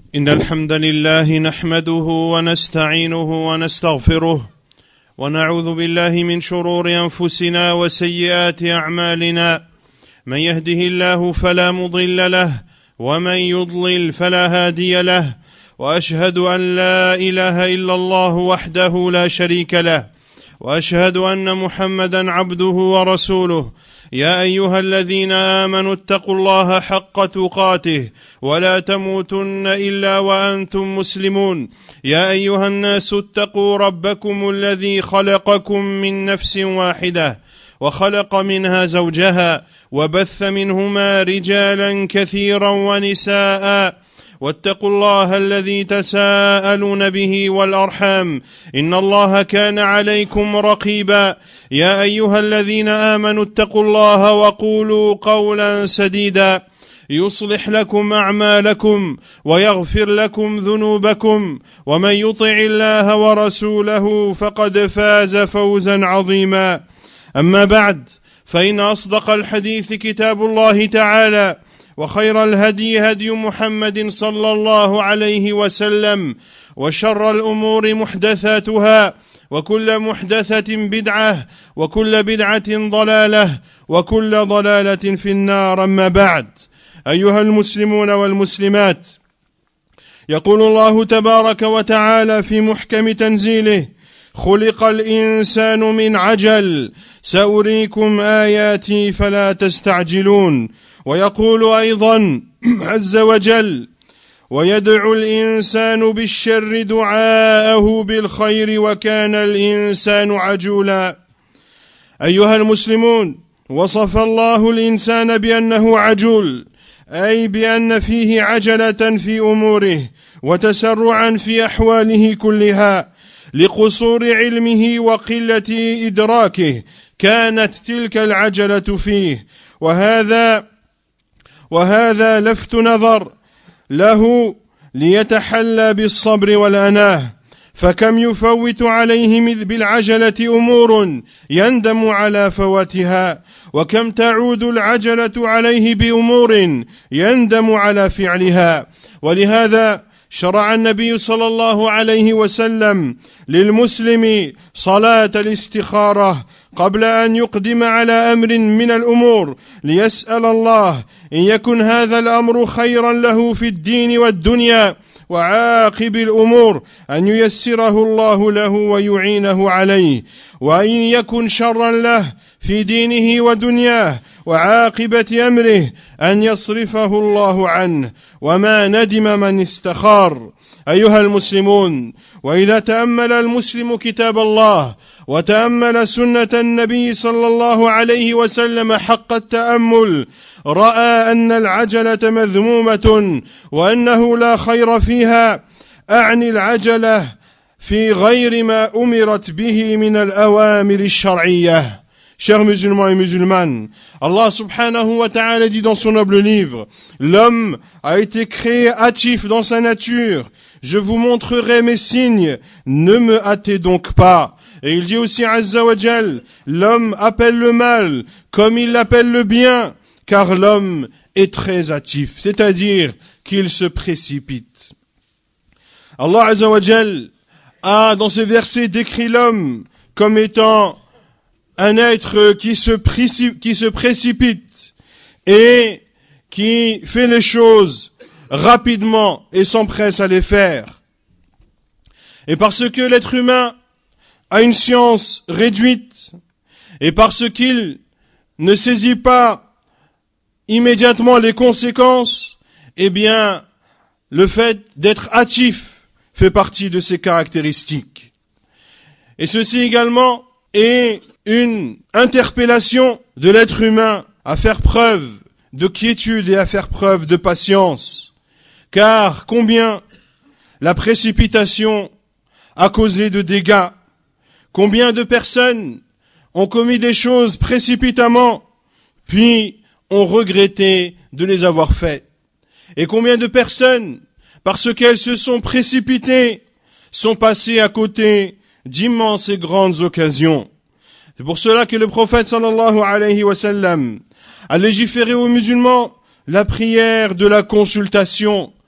إن الحمد لله نحمده ونستعينه ونستغفره ونعوذ بالله من شرور أنفسنا وسيئات أعمالنا. من يهده الله فلا مضل له ومن يضلل فلا هادي له، وأشهد أن لا إله إلا الله وحده لا شريك له، وأشهد أن محمدا عبده ورسوله. يا أيها الذين آمنوا اتقوا الله حق تقاته ولا تموتن إلا وأنتم مسلمون. يا أيها الناس اتقوا ربكم الذي خلقكم من نفس واحدة وخلق منها زوجها وبث منهما رجالا كثيرا ونساء، واتقوا الله الذي تساءلون به والأرحام إن الله كان عليكم رقيبا. يا أيها الذين آمنوا اتقوا الله وقولوا قولا سديدا يصلح لكم أعمالكم ويغفر لكم ذنوبكم، ومن يطع الله ورسوله فقد فاز فوزا عظيما. أما بعد، فإن أصدق الحديث كتاب الله تعالى، وخير الهدي هدي محمد صلى الله عليه وسلم، وشر الأمور محدثاتها، وكل محدثة بدعة، وكل بدعة ضلالة، وكل ضلالة في النار. أما بعد، أيها المسلمون والمسلمات، يقول الله تبارك وتعالى في محكم تنزيله: خلق الإنسان من عجل سأريكم آياتي فلا تستعجلون. ويقول أيضا عز وجل: ويدعو الإنسان بالشر دعاءه بالخير وكان الإنسان عجولا. أيها المسلمون، وصف الله الإنسان بأنه عجول، أي بأن فيه عجلة في أموره وتسرعا في أحواله كلها، لقصور علمه وقلة إدراكه كانت تلك العجلة فيه. وهذا لفت نظر له ليتحلى بالصبر والأناه، فكم يفوت عليه بالعجلة أمور يندم على فواتها، وكم تعود العجلة عليه بأمور يندم على فعلها. ولهذا شرع النبي صلى الله عليه وسلم للمسلم صلاة الاستخارة قبل أن يقدم على أمر من الأمور، ليسأل الله إن يكن هذا الأمر خيرا له في الدين والدنيا وعاقب الأمور أن ييسره الله له ويعينه عليه، وإن يكن شرا له في دينه ودنياه وعاقبة أمره أن يصرفه الله عنه، وما ندم من استخار. أيها المسلمون، وإذا تأمل المسلم كتاب الله وتأمل سنة النبي صلى الله عليه وسلم حق التأمل، رأى أن العجلة مذمومة وأنه لا خير فيها. أعني العجلة في غير ما أمرت به من الأوامر الشرعية. Chers musulmans et musulmanes, Allah subhanahu wa ta'ala dit dans son noble livre: l'homme a été créé hâtif dans sa nature, je vous montrerai mes signes, ne me hâtez donc pas. Et il dit aussi azza wa jal: l'homme appelle le mal comme il l'appelle le bien, car l'homme est très hâtif, c'est-à-dire qu'il se précipite. Allah azza wa jal a dans ce verset décrit l'homme comme étant un être qui se précipite et qui fait les choses rapidement et s'empresse à les faire. Et parce que l'être humain a une science réduite, et parce qu'il ne saisit pas immédiatement les conséquences, eh bien, le fait d'être hâtif fait partie de ses caractéristiques. Et ceci également est une interpellation de l'être humain à faire preuve de quiétude et à faire preuve de patience. Car combien la précipitation a causé de dégâts, combien de personnes ont commis des choses précipitamment, puis ont regretté de les avoir faites. Et combien de personnes, parce qu'elles se sont précipitées, sont passées à côté d'immenses et grandes occasions. C'est pour cela que le prophète sallallahu alayhi wa sallam a légiféré aux musulmans la prière de la consultation,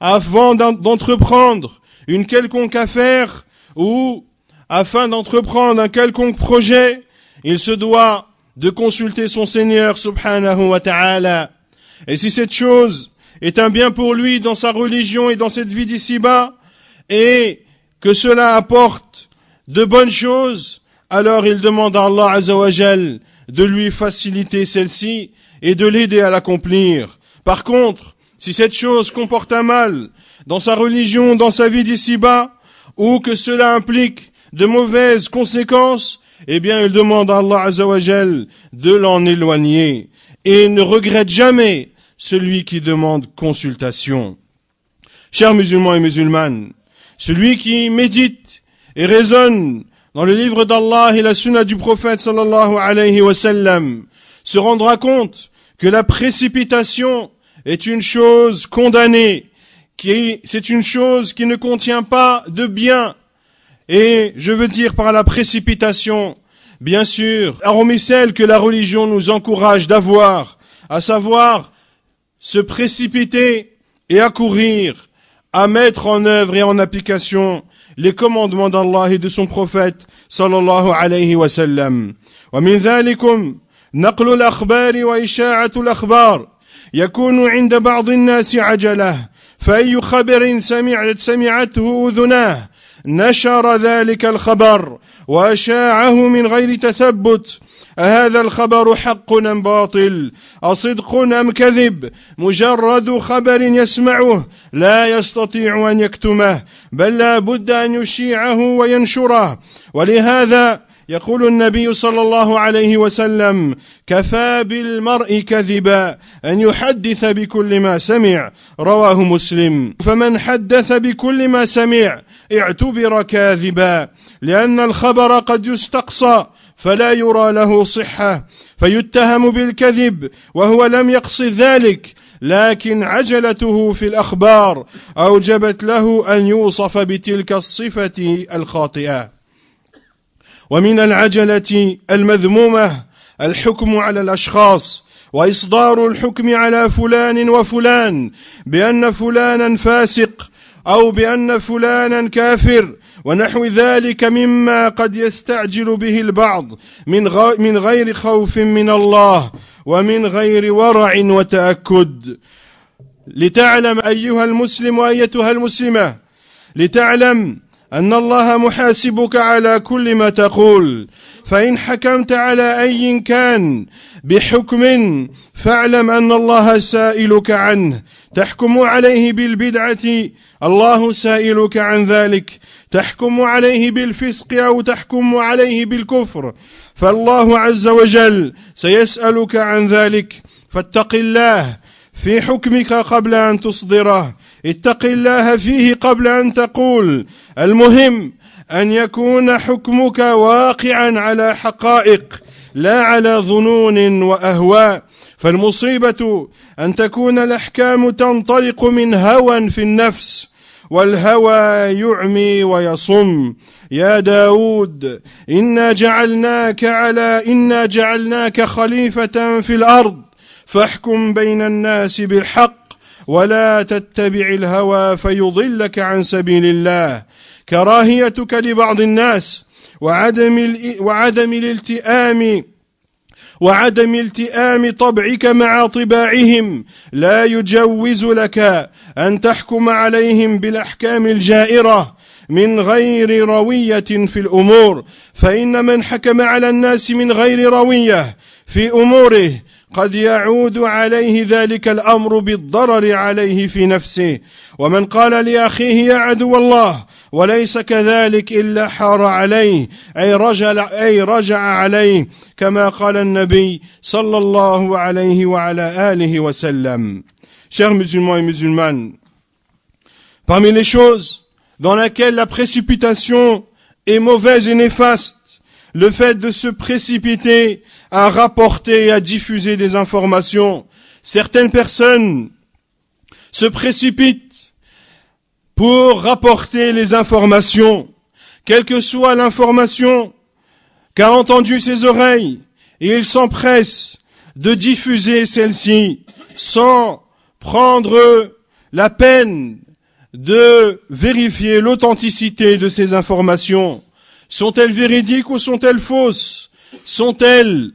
avant d'entreprendre une quelconque affaire ou afin d'entreprendre un quelconque projet, il se doit de consulter son Seigneur subhanahu wa ta'ala. Et si cette chose est un bien pour lui dans sa religion et dans cette vie d'ici-bas, et que cela apporte de bonnes choses, alors il demande à Allah Azza wa Jal de lui faciliter celle-ci et de l'aider à l'accomplir. Par contre, si cette chose comporte un mal dans sa religion, dans sa vie d'ici-bas, ou que cela implique de mauvaises conséquences, eh bien il demande à Allah Azza wa Jal de l'en éloigner et ne regrette jamais celui qui demande consultation. Chers musulmans et musulmanes, celui qui médite et raisonne dans le livre d'Allah et la sunna du prophète sallallahu alayhi wa sallam se rendra compte que la précipitation est une chose condamnée, c'est une chose qui ne contient pas de bien. Et je veux dire par la précipitation, bien sûr, hormis celle que la religion nous encourage d'avoir, à savoir se précipiter et accourir à mettre en œuvre et en application les commandements d'Allah et de son prophète sallallahu alayhi wa sallam. Wa min dhalikum naqlu al-akhbar wa isha'atu al-akhbar yakunu 'inda ba'd an-nas 'ajalah fa ayyu khabarin sami'athu udhunah نشر ذلك الخبر وأشاعه من غير تثبت أهذا الخبر حق أم باطل أصدق أم كذب مجرد خبر يسمعه لا يستطيع أن يكتمه بل لا بد أن يشيعه وينشره ولهذا يقول النبي صلى الله عليه وسلم كفى بالمرء كذبا أن يحدث بكل ما سمع رواه مسلم فمن حدث بكل ما سمع اعتبر كاذبا لأن الخبر قد يستقصى فلا يرى له صحة فيتهم بالكذب وهو لم يقصد ذلك لكن عجلته في الأخبار أوجبت له أن يوصف بتلك الصفة الخاطئة. ومن العجلة المذمومة الحكم على الأشخاص وإصدار الحكم على فلان وفلان بأن فلانا فاسق أو بأن فلانا كافر ونحو ذلك مما قد يستعجل به البعض من غير خوف من الله ومن غير ورع وتأكد. لتعلم أيها المسلم وأيتها المسلمة لتعلم أن الله محاسبك على كل ما تقول فإن حكمت على أي كان بحكم فاعلم أن الله سائلك عنه تحكم عليه بالبدعة الله سائلك عن ذلك تحكم عليه بالفسق أو تحكم عليه بالكفر فالله عز وجل سيسألك عن ذلك فاتق الله في حكمك قبل أن تصدره اتق الله فيه قبل أن تقول المهم أن يكون حكمك واقعا على حقائق لا على ظنون وأهواء فالمصيبة أن تكون الأحكام تنطلق من هوى في النفس والهوى يعمي ويصم يا داود إنا جعلناك خليفة في الأرض فاحكم بين الناس بالحق ولا تتبع الهوى فيضلك عن سبيل الله كراهيتك لبعض الناس وعدم التئام طبعك مع طباعهم لا يجوز لك أن تحكم عليهم بالأحكام الجائرة من غير روية في الأمور فإن من حكم على الناس من غير روية في أموره قد يعود عليه ذلك الأمر بالضرر عليه في نفسه ومن قال لأخيه يا عدو الله وليس كذلك إلا حار عليه أي رجع عليه كما قال النبي صلى الله عليه وعلى آله وسلم. Chers musulmans et musulmanes, parmi les choses dans lesquelles la précipitation est mauvaise et néfaste, le fait de se précipiter à rapporter et à diffuser des informations. Certaines personnes se précipitent pour rapporter les informations, quelle que soit l'information qu'a entendue ses oreilles, et il s'empresse de diffuser celle-ci sans prendre la peine de vérifier l'authenticité de ces informations. Sont-elles véridiques ou sont-elles fausses? Sont-elles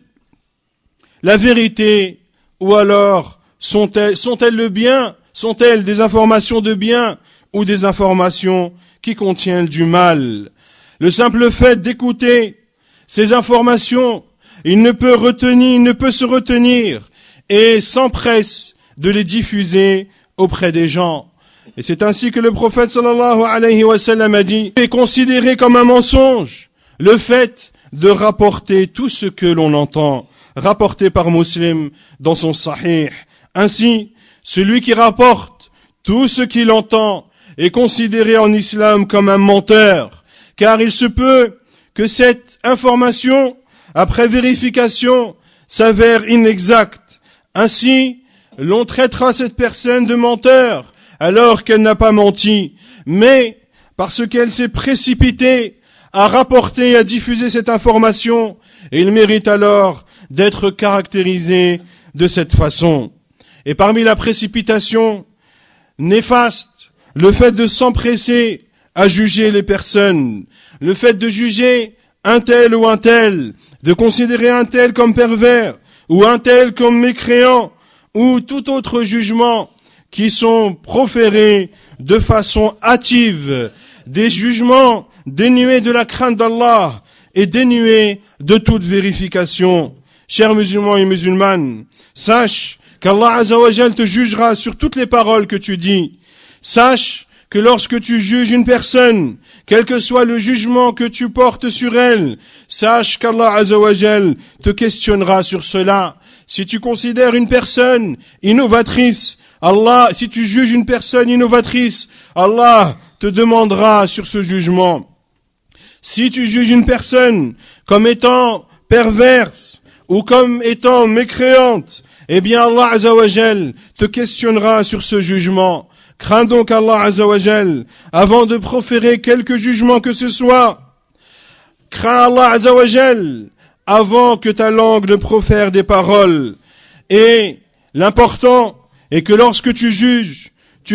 la vérité ou alors sont-elles le bien? Sont-elles des informations de bien ou des informations qui contiennent du mal? Le simple fait d'écouter ces informations, il ne peut se retenir et s'empresse de les diffuser auprès des gens. Et c'est ainsi que le prophète sallallahu alayhi wa sallam a dit, est considéré comme un mensonge le fait de rapporter tout ce que l'on entend, rapporté par Muslim dans son Sahih. Ainsi, celui qui rapporte tout ce qu'il entend est considéré en islam comme un menteur, car il se peut que cette information, après vérification, s'avère inexacte. Ainsi, l'on traitera cette personne de menteur, alors qu'elle n'a pas menti, mais parce qu'elle s'est précipitée à rapporter et à diffuser cette information, il mérite alors d'être caractérisé de cette façon. Et parmi la précipitation néfaste, le fait de s'empresser à juger les personnes, le fait de juger un tel ou un tel, de considérer un tel comme pervers, ou un tel comme mécréant, ou tout autre jugement qui sont proférés de façon hâtive, des jugements dénués de la crainte d'Allah et dénués de toute vérification. Chers musulmans et musulmanes, sache qu'Allah Azza wa Jal te jugera sur toutes les paroles que tu dis. Sache que lorsque tu juges une personne, quel que soit le jugement que tu portes sur elle, sache qu'Allah Azza wa Jal te questionnera sur cela. Si tu considères une personne innovatrice, si tu juges une personne innovatrice, Allah te demandera sur ce jugement. Si tu juges une personne comme étant perverse ou comme étant mécréante, eh bien Allah Azza wa Jal te questionnera sur ce jugement. Crains donc Allah Azza wa Jal avant de proférer quelque jugement que ce soit. Crains Allah Azza wa Jal avant que ta langue ne profère des paroles. Et l'important est que lorsque tu juges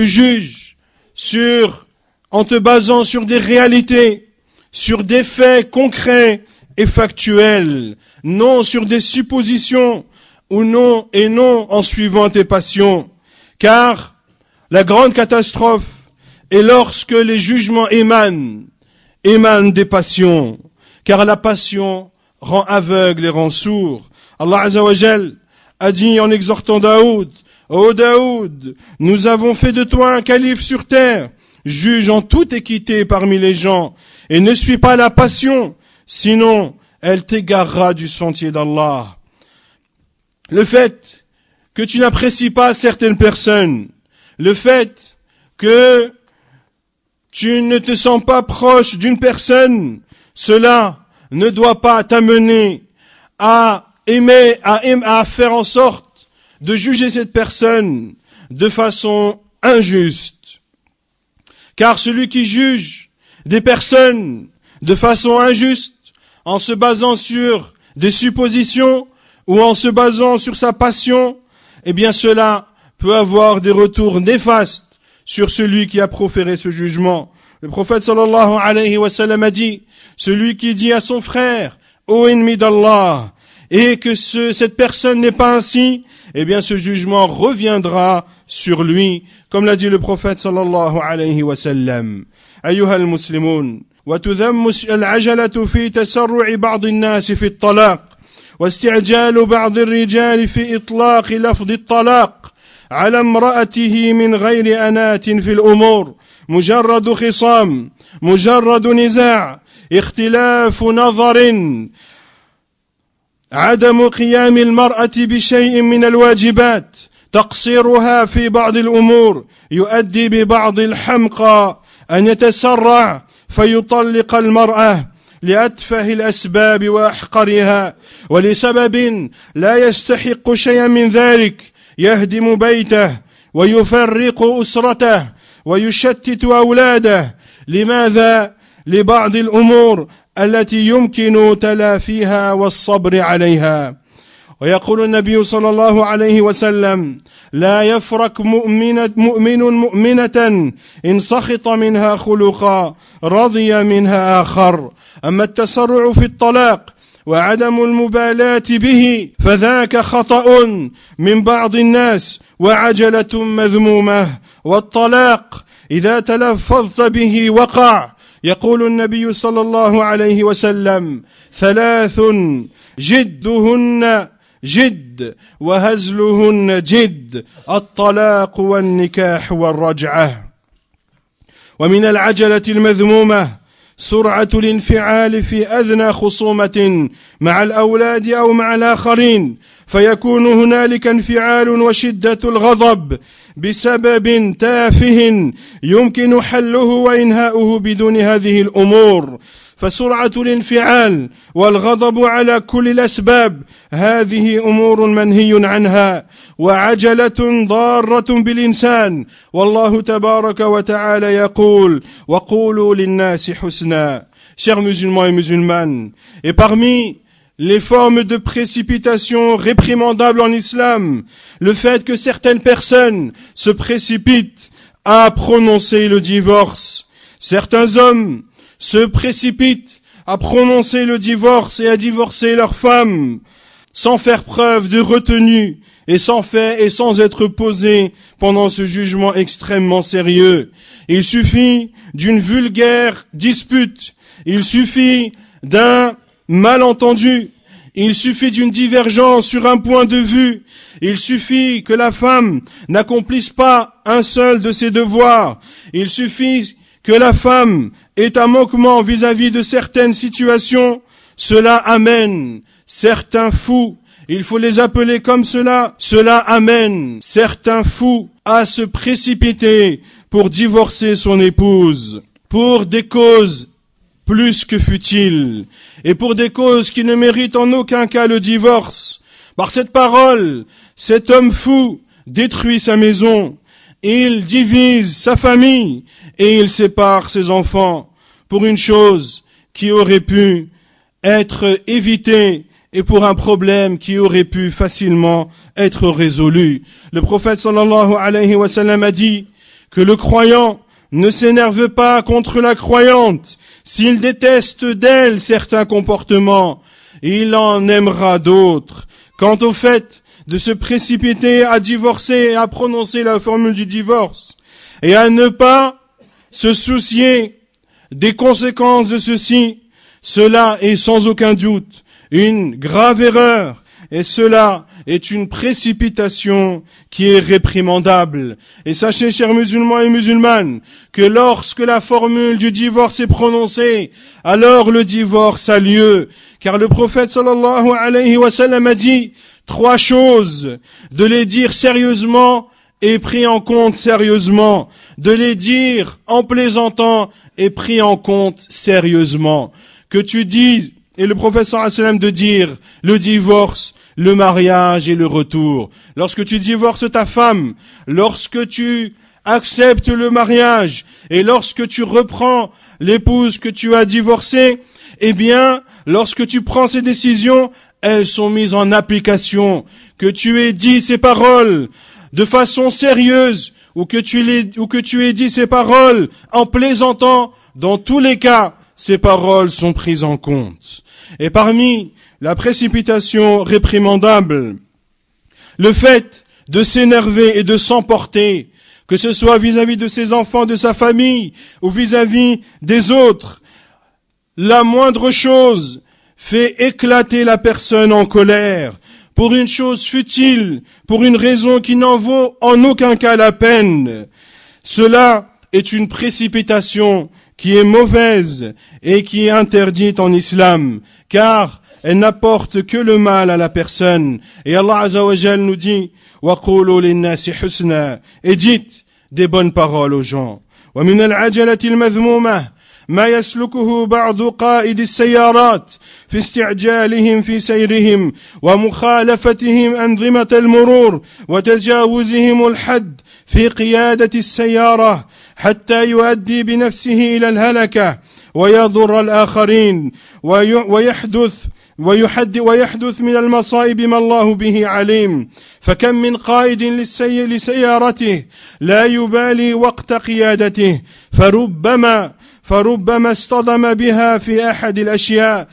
en te basant sur des réalités, sur des faits concrets et factuels, non sur des suppositions ou non en suivant tes passions. Car la grande catastrophe est lorsque les jugements émanent des passions, car la passion rend aveugle et rend sourd. Allah Azza wa Jal a dit en exhortant Daoud, ô Daoud, nous avons fait de toi un calife sur terre, juge en toute équité parmi les gens, et ne suis pas la passion, sinon elle t'égarera du sentier d'Allah. Le fait que tu n'apprécies pas certaines personnes, le fait que tu ne te sens pas proche d'une personne, cela ne doit pas t'amener à faire en sorte de juger cette personne de façon injuste. Car celui qui juge des personnes de façon injuste, en se basant sur des suppositions ou en se basant sur sa passion, eh bien cela peut avoir des retours néfastes sur celui qui a proféré ce jugement. Le prophète sallallahu alayhi wa sallam a dit, celui qui dit à son frère, ô ennemi d'Allah, et que cette personne n'est pas ainsi, eh bien ce jugement reviendra sur lui, comme l'a dit le prophète sallallahu alayhi wa sallam. Ayyuha al-muslimun, wa tudhammu al-ajalatu fi tasarru'i ba'd an-nas fi at-talaq, wa isti'jalu ba'd ar-rijal fi itlaq lafz at-talaq على امرأته من غير أنات في الأمور مجرد خصام مجرد نزاع اختلاف نظر عدم قيام المرأة بشيء من الواجبات تقصيرها في بعض الأمور يؤدي ببعض الحمقى أن يتسرع فيطلق المرأة لأتفه الأسباب وأحقرها ولسبب لا يستحق شيئا من ذلك يهدم بيته ويفرق أسرته ويشتت أولاده. لماذا؟ لبعض الأمور التي يمكن تلافيها والصبر عليها. ويقول النبي صلى الله عليه وسلم لا يفرق مؤمن مؤمنة إن سخط منها خلقا رضي منها آخر. أما التسرع في الطلاق وعدم المبالاة به فذاك خطأ من بعض الناس وعجلة مذمومة. والطلاق إذا تلفظت به وقع. يقول النبي صلى الله عليه وسلم: 3 جدهن جد وهزلهن جد، الطلاق والنكاح والرجعة. ومن العجلة المذمومة سرعة الانفعال في أدنى خصومة مع الأولاد أو مع الآخرين، فيكون هنالك انفعال وشدة الغضب بسبب تافه يمكن حله وإنهاؤه بدون هذه الأمور. فسرعة الانفعال والغضب على كل الأسباب هذه أمور منهي عنها وعجلة ضارة بالإنسان. والله تبارك وتعالى يقول: وقولوا للناس حسنا. Chers musulmans et musulmanes, et parmi les formes de précipitation réprimandables en islam, le fait que certaines personnes se précipitent à prononcer le divorce. Certains hommes se précipitent à prononcer le divorce et à divorcer leur femme sans faire preuve de retenue et sans être posés pendant ce jugement extrêmement sérieux. Il suffit d'une vulgaire dispute, il suffit d'un malentendu, il suffit d'une divergence sur un point de vue, il suffit que la femme n'accomplisse pas un seul de ses devoirs, il suffit que la femme ait un manquement vis-à-vis de certaines situations, cela amène certains fous, il faut les appeler comme cela amène certains fous à se précipiter pour divorcer son épouse, pour des causes plus que futiles, et pour des causes qui ne méritent en aucun cas le divorce. Par cette parole, cet homme fou détruit sa maison, il divise sa famille et il sépare ses enfants pour une chose qui aurait pu être évitée et pour un problème qui aurait pu facilement être résolu. Le prophète sallallahu alayhi wa sallam a dit que le croyant ne s'énerve pas contre la croyante. S'il déteste d'elle certains comportements, il en aimera d'autres. Quant au fait de se précipiter à divorcer et à prononcer la formule du divorce, et à ne pas se soucier des conséquences de ceci, cela est sans aucun doute une grave erreur, et cela est une précipitation qui est réprimandable. Et sachez, chers musulmans et musulmanes, que lorsque la formule du divorce est prononcée, alors le divorce a lieu. Car le prophète sallallahu alayhi wa sallam a dit 3 choses, de les dire sérieusement et pris en compte sérieusement, de les dire en plaisantant et pris en compte sérieusement. Que tu dis, et le prophète sallallahu alayhi wa sallam de dire le divorce, le mariage et le retour. Lorsque tu divorces ta femme, lorsque tu acceptes le mariage et lorsque tu reprends l'épouse que tu as divorcée, eh bien, lorsque tu prends ces décisions, elles sont mises en application. Que tu aies dit ces paroles de façon sérieuse ou que tu aies dit ces paroles en plaisantant, dans tous les cas, ces paroles sont prises en compte. Et parmi la précipitation réprimandable, le fait de s'énerver et de s'emporter, que ce soit vis-à-vis de ses enfants, de sa famille, ou vis-à-vis des autres, la moindre chose fait éclater la personne en colère, pour une chose futile, pour une raison qui n'en vaut en aucun cas la peine. Cela est une précipitation qui est mauvaise et qui est interdite en islam, car elle n'apporte que le mal à la personne. Et Allah Azza wa Jal nous dit وَقُولُوا لِلنَّاسِ حُسْنًا, et dites des bonnes paroles aux gens. وَمِنَ الْعَجَلَةِ الْمَذْمُومَةِ ما يسلكه بعض قائد السيارات في استعجالهم في سيرهم ومخالفتهم أنظمة المرور وتجاوزهم الحد في قيادة السيارة حتى يؤدي بنفسه إلى الهلكة ويضر الآخرين ويحدث ويحدث من المصائب ما الله به عليم. فكم من قائد لسيارته لا يبالي وقت قيادته، فربما اصطدم بها في أحد الأشياء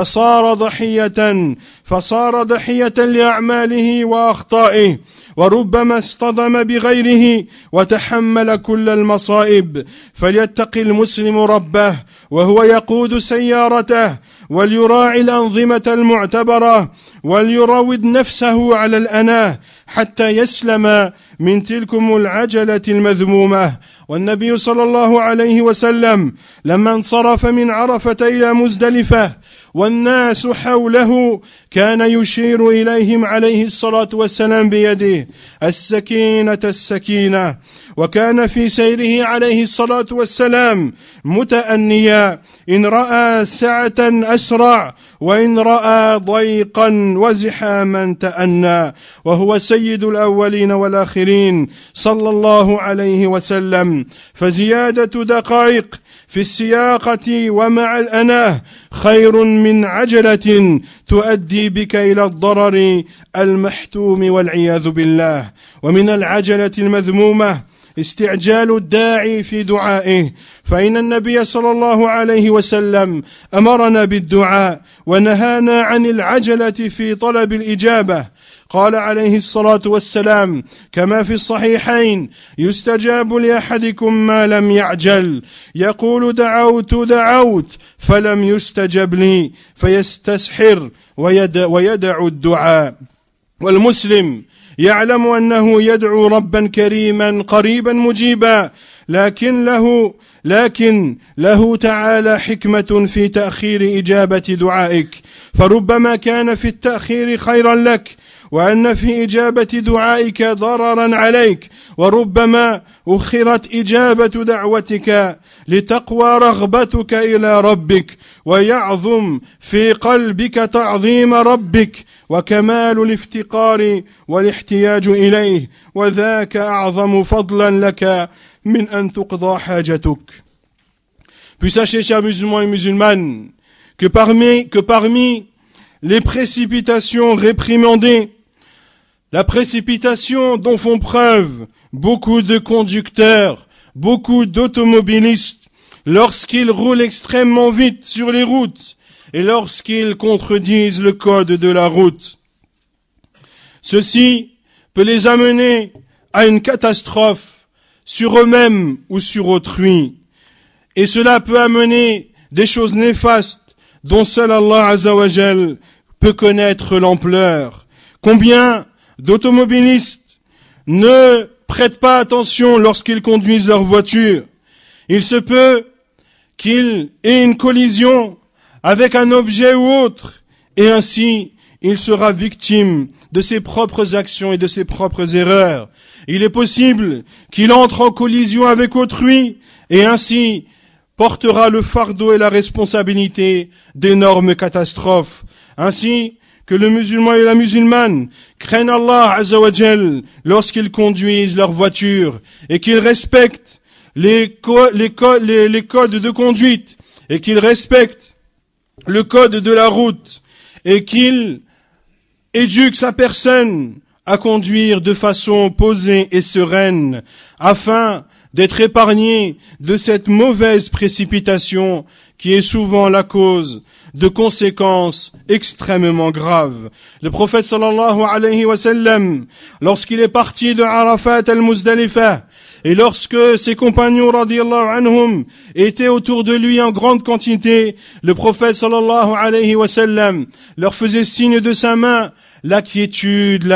فصار ضحية لأعماله وأخطائه، وربما اصطدم بغيره وتحمل كل المصائب. فليتق المسلم ربه وهو يقود سيارته، وليراعي الأنظمة المعتبرة، وليروض نفسه على الأناة حتى يسلم من تلكم العجلة المذمومة. والنبي صلى الله عليه وسلم لما انصرف من عرفة إلى مزدلفة والناس حوله كان يشير إليهم عليه الصلاة والسلام بيده: السكينة السكينة. وكان في سيره عليه الصلاة والسلام متأنيا، إن رأى سعة أسرع، وإن رأى ضيقا وزحاما تأنى، وهو سيد الأولين والآخرين صلى الله عليه وسلم. فزيادة دقائق في السياقة ومع الأناه خير من عجلة تؤدي بك إلى الضرر المحتوم والعياذ بالله. ومن العجلة المذمومة استعجال الداعي في دعائه، فإن النبي صلى الله عليه وسلم أمرنا بالدعاء ونهانا عن العجلة في طلب الإجابة. قال عليه الصلاة والسلام كما في الصحيحين: يستجاب لأحدكم ما لم يعجل، يقول دعوت فلم يستجب لي، فيستسحر ويدع الدعاء. والمسلم يعلم أنه يدعو ربا كريما قريبا مجيبا، لكن له تعالى حكمة في تأخير إجابة دعائك، فربما كان في التأخير خيرا لك، وأن في إجابة دعائك ضررا عليك، وربما أخرت إجابة دعوتك لتقوى رغبتك إلى ربك، ويعظم في قلبك تعظيم ربك وكمال الافتقار والاحتياج إليه، وذاك أعظم فضلا لك من أن تقضى حاجتك. Puis sachez, chers musulmans et musulmanes, que parmi les précipitations réprimandées, la précipitation dont font preuve beaucoup de conducteurs, beaucoup d'automobilistes, lorsqu'ils roulent extrêmement vite sur les routes et lorsqu'ils contredisent le code de la route. Ceci peut les amener à une catastrophe sur eux-mêmes ou sur autrui. Et cela peut amener des choses néfastes dont seul Allah Azza wa Jal peut connaître l'ampleur. Combien d'automobilistes ne prêtent pas attention lorsqu'ils conduisent leur voiture? Il se peut qu'il ait une collision avec un objet ou autre, et ainsi il sera victime de ses propres actions et de ses propres erreurs. Il est possible qu'il entre en collision avec autrui, et ainsi portera le fardeau et la responsabilité d'énormes catastrophes. Ainsi que le musulman et la musulmane craignent Allah Azza wa Jal lorsqu'ils conduisent leur voiture, et qu'ils respectent les codes de conduite, et qu'ils respectent le code de la route, et qu'il éduque sa personne à conduire de façon posée et sereine, afin d'être épargné de cette mauvaise précipitation qui est souvent la cause de conséquences extrêmement graves. Le prophète sallallahu alayhi wa sallam, lorsqu'il est parti de Arafat al-Muzdalifah, et lorsque ses compagnons radiyallahu anhum étaient autour de lui en grande quantité, le prophète sallallahu alayhi wa sallam leur faisait signe de sa main: la quiétude.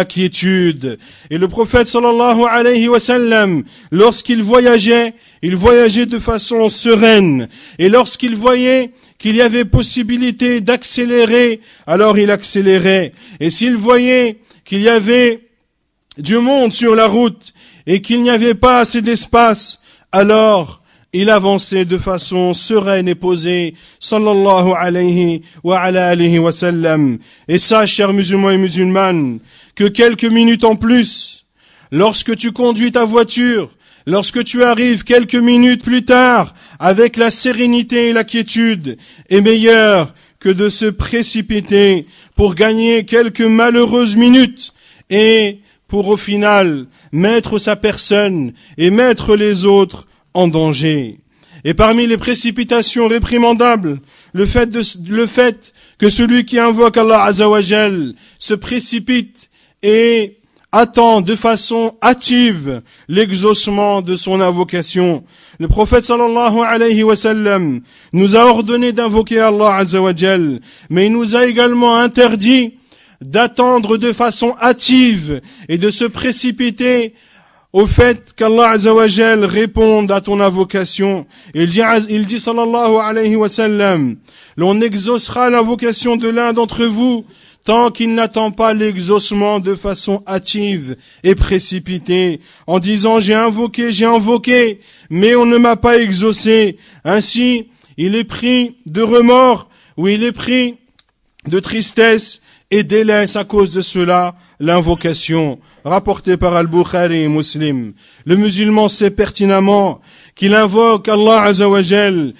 Et le prophète sallallahu alayhi wa sallam, lorsqu'il voyageait de façon sereine. Et lorsqu'il voyait qu'il y avait possibilité d'accélérer, alors il accélérait. Et s'il voyait qu'il y avait du monde sur la route et qu'il n'y avait pas assez d'espace, alors il avançait de façon sereine et posée, sallallahu alayhi wa ala alihi wa sallam. Et ça, chers musulmans et musulmanes, que quelques minutes en plus, lorsque tu conduis ta voiture, lorsque tu arrives quelques minutes plus tard, avec la sérénité et la quiétude, est meilleur que de se précipiter pour gagner quelques malheureuses minutes et pour au final mettre sa personne et mettre les autres en danger. Et parmi les précipitations réprimandables, le fait que celui qui invoque Allah Azza wa Jal se précipite et attend de façon hâtive l'exaucement de son invocation. Le prophète sallallahu alayhi wa sallam nous a ordonné d'invoquer Allah Azza wa Jal, mais il nous a également interdit d'attendre de façon hâtive et de se précipiter au fait qu'Allah Azza wa Jal réponde à ton invocation. Il dit sallallahu alayhi wa sallam, l'on exaucera l'invocation de l'un d'entre vous tant qu'il n'attend pas l'exaucement de façon hâtive et précipitée, en disant j'ai invoqué, mais on ne m'a pas exaucé. Ainsi, il est pris de remords, ou il est pris de tristesse, et délaisse à cause de cela l'invocation. Rapporté par Al-Bukhari et Muslim. Le musulman sait pertinemment qu'il invoque Allah Azza wa Jal,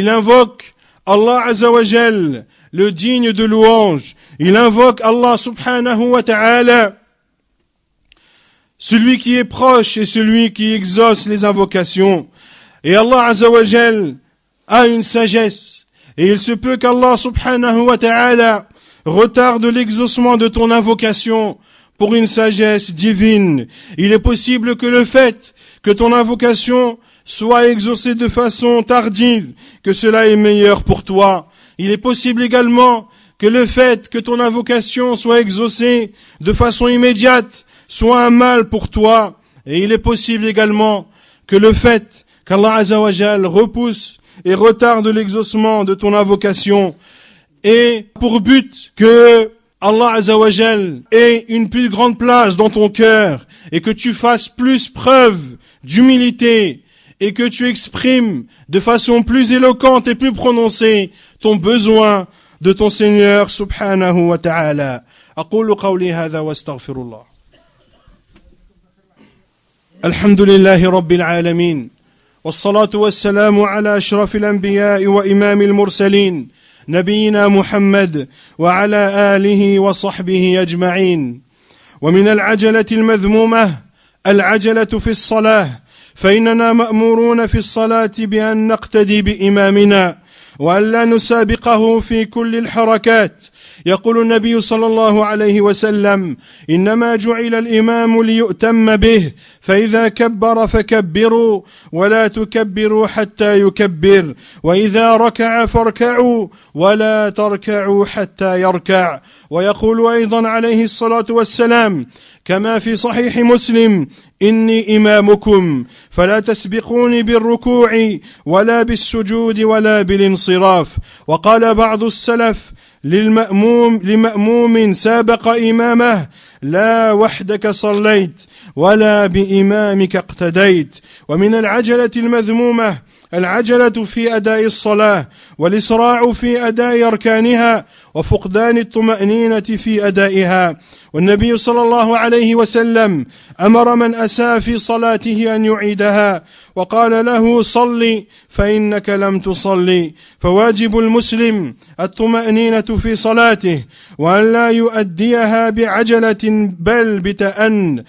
le digne de louange. Il invoque Allah subhanahu wa ta'ala, celui qui est proche et celui qui exauce les invocations. Et Allah Azza wa Jal a une sagesse. Et il se peut qu'Allah subhanahu wa ta'ala retarde l'exaucement de ton invocation pour une sagesse divine. Il est possible que le fait que ton invocation soit exaucée de façon tardive, que cela est meilleur pour toi. Il est possible également que le fait que ton invocation soit exaucée de façon immédiate soit un mal pour toi. Et il est possible également que le fait qu'Allah Azza wa Jal repousse et retarde l'exaucement de ton invocation ait pour but que Allah Azza wa Jal ait une plus grande place dans ton cœur et que tu fasses plus preuve d'humilité et que tu exprimes de façon plus éloquente et plus prononcée ton besoin de ton Seigneur subhanahu wa ta'ala. أقول قولي هذا واستغفر الله. الحمد لله رب العالمين والصلاة والسلام على أشرف الأنبياء وإمام المرسلين نبينا محمد وعلى آله وصحبه أجمعين. ومن العجلة المذمومة العجلة في الصلاة، فإننا مأمورون في الصلاة بأن نقتدي بإمامنا وأن لا نسابقه في كل الحركات. يقول النبي صلى الله عليه وسلم: إنما جعل الإمام ليؤتم به، فإذا كبر فكبروا ولا تكبروا حتى يكبر، وإذا ركع فاركعوا ولا تركعوا حتى يركع. ويقول أيضا عليه الصلاة والسلام كما في صحيح مسلم: إني إمامكم فلا تسبقوني بالركوع ولا بالسجود ولا بالانصراف. وقال بعض السلف لمأموم سابق إمامه: لا وحدك صليت ولا بإمامك اقتديت. ومن العجلة المذمومة العجلة في أداء الصلاة والإسراع في أداء أركانها وفقدان الطمأنينة في أدائها. والنبي صلى الله عليه وسلم أمر من أساء في صلاته أن يعيدها وقال له: صل فإنك لم تصلي. فواجب المسلم الطمأنينة في صلاته وأن لا يؤديها بعجلة بل بتأن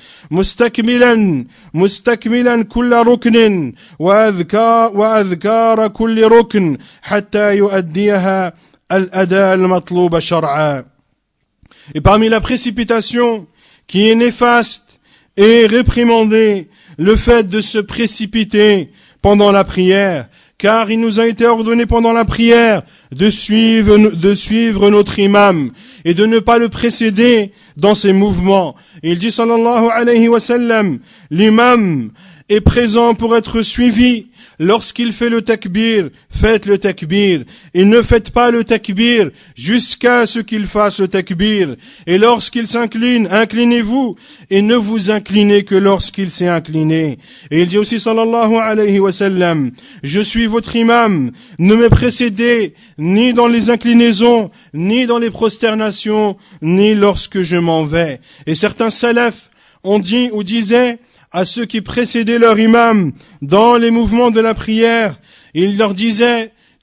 مستكملا كل ركن وأذكار كل ركن حتى يؤديها الأداء المطلوب شرعا. Et parmi la précipitation qui est néfaste et réprimandée, le fait de se précipiter pendant la prière, car il nous a été ordonné pendant la prière de suivre notre imam et de ne pas le précéder dans ses mouvements. Il dit sallallahu alayhi wa sallam: l'imam est présent pour être suivi. Lorsqu'il fait le takbir, faites le takbir. Et ne faites pas le takbir jusqu'à ce qu'il fasse le takbir. Et lorsqu'il s'incline, inclinez-vous. Et ne vous inclinez que lorsqu'il s'est incliné. Et il dit aussi sallallahu alayhi wa sallam: je suis votre imam. Ne me précédez ni dans les inclinaisons, ni dans les prosternations, ni lorsque je m'en vais. Et certains salafs ont dit ou disaient à ceux qui précédaient leur imam dans les mouvements de la prière, il leur disait: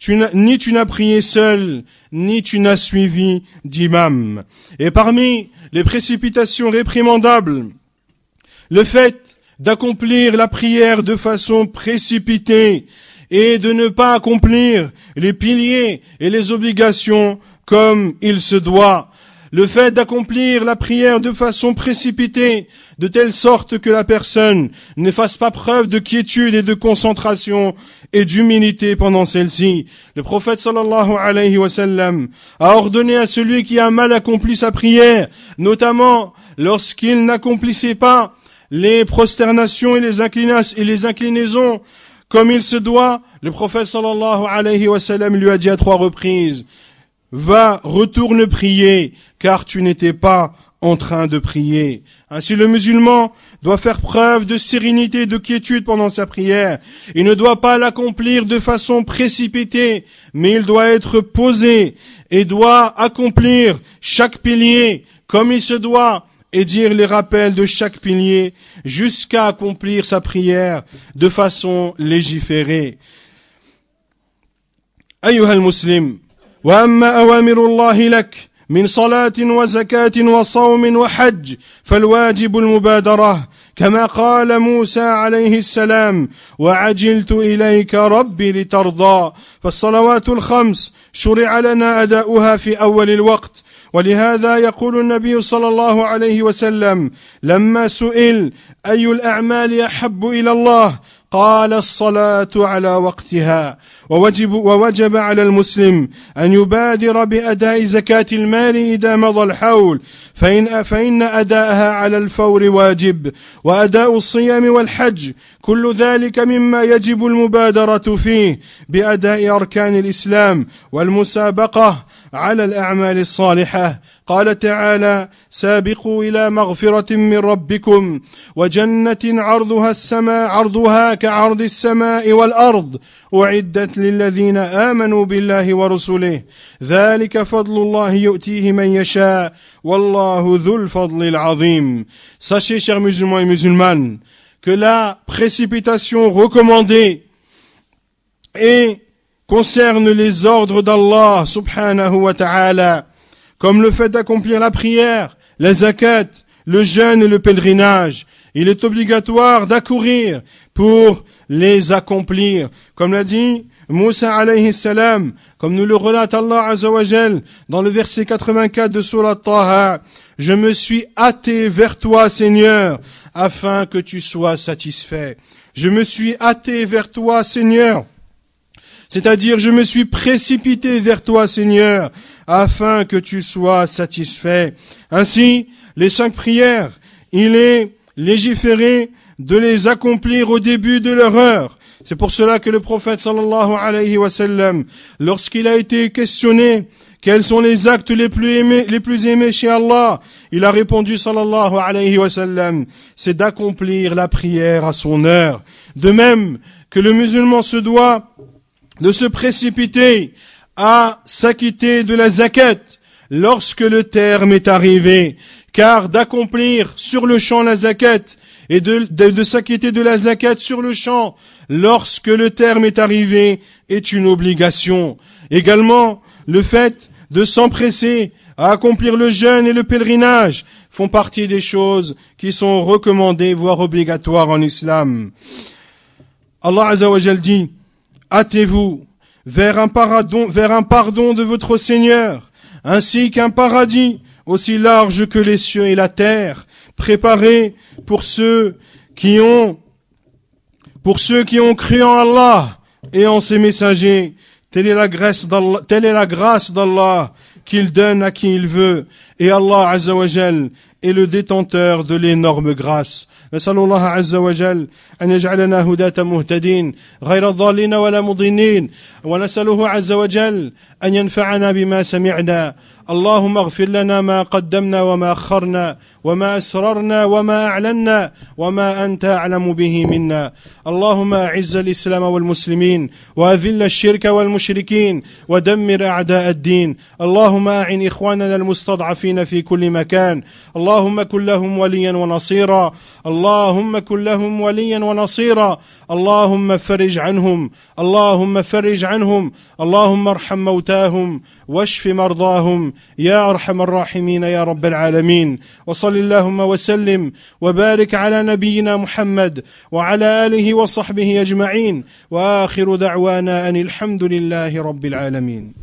ni tu n'as prié seul, ni tu n'as suivi d'imam. Et parmi les précipitations réprimandables, le fait d'accomplir la prière de façon précipitée et de ne pas accomplir les piliers et les obligations comme il se doit. Le fait d'accomplir la prière de façon précipitée, de telle sorte que la personne ne fasse pas preuve de quiétude et de concentration et d'humilité pendant celle-ci. Le prophète sallallahu alayhi wa sallam a ordonné à celui qui a mal accompli sa prière, notamment lorsqu'il n'accomplissait pas les prosternations et les inclinaisons comme il se doit. Le prophète sallallahu alayhi wa sallam lui a dit à 3 reprises: va, retourne prier, car tu n'étais pas en train de prier. Ainsi, le musulman doit faire preuve de sérénité, de quiétude pendant sa prière. Il ne doit pas l'accomplir de façon précipitée, mais il doit être posé et doit accomplir chaque pilier comme il se doit et dire les rappels de chaque pilier jusqu'à accomplir sa prière de façon légiférée. Ayyuha al-muslim, وأما أوامر الله لك من صلاة وزكاة وصوم وحج فالواجب المبادرة كما قال موسى عليه السلام: وعجلت إليك ربي لترضى. فالصلوات الخمس شرع لنا أداؤها في أول الوقت، ولهذا يقول النبي صلى الله عليه وسلم لما سئل أي الأعمال أحب إلى الله قال: الصلاة على وقتها. ووجب على المسلم أن يبادر بأداء زكاة المال إذا مضى الحول، فإن أداءها على الفور واجب، وأداء الصيام والحج كل ذلك مما يجب المبادرة فيه بأداء أركان الإسلام والمسابقة على الأعمال الصالحة. قال تعالى: سابقوا إلى مغفرة من ربكم وجنة عرضها كعرض السماء والأرض أعدت للذين آمنوا بالله ورسله ذلك فضل الله يؤتيه من يشاء والله ذو الفضل العظيم. Sachez, chers musulmans et musulmanes, que la précipitation recommandée concerne les ordres d'Allah subhanahu wa ta'ala, comme le fait d'accomplir la prière, la zakat, le jeûne et le pèlerinage. Il est obligatoire d'accourir pour les accomplir. Comme l'a dit Moussa alayhi salam, comme nous le relate Allah azza wa jal dans le verset 84 de Surat Taha: je me suis hâté vers toi, Seigneur, afin que tu sois satisfait. Je me suis hâté vers toi, Seigneur. C'est-à-dire, je me suis précipité vers toi, Seigneur, afin que tu sois satisfait. Ainsi, les 5 prières, il est légiféré de les accomplir au début de leur heure. C'est pour cela que le prophète sallallahu alayhi wa sallam, lorsqu'il a été questionné quels sont les actes les plus aimés chez Allah, il a répondu sallallahu alayhi wa sallam: c'est d'accomplir la prière à son heure. De même que le musulman se doit de se précipiter à s'acquitter de la zakat lorsque le terme est arrivé, car d'accomplir sur le champ la zakat et de s'acquitter de la zakat sur le champ lorsque le terme est arrivé est une obligation. Également, le fait de s'empresser à accomplir le jeûne et le pèlerinage font partie des choses qui sont recommandées, voire obligatoires en islam. Allah Azza wa Jal dit: hâtez-vous vers un pardon de votre Seigneur, ainsi qu'un paradis aussi large que les cieux et la terre, préparé pour ceux qui ont cru en Allah et en ses messagers. Telle est la grâce d'Allah qu'il donne à qui il veut, et Allah Azza wa Jal est le détenteur de l'énorme grâce. نسأل الله عز وجل أن يجعلنا هداة مهتدين غير ضالين ولا مضلين، ونسأله عز وجل أن ينفعنا بما سمعنا. اللهم اغفر لنا ما قدمنا وما أخرنا وما أسررنا وما أعلنا وما أنت أعلم به منا. اللهم أعز الإسلام والمسلمين وأذل الشرك والمشركين ودمر أعداء الدين. اللهم أعن إخواننا المستضعفين في كل مكان. اللهم كن لهم وليا ونصيرا. اللهم كن لهم وليا ونصيرا، اللهم فرج عنهم، اللهم فرج عنهم، اللهم ارحم موتاهم واشف مرضاهم يا أرحم الراحمين يا رب العالمين. وصل اللهم وسلم وبارك على نبينا محمد وعلى آله وصحبه أجمعين، وآخر دعوانا أن الحمد لله رب العالمين.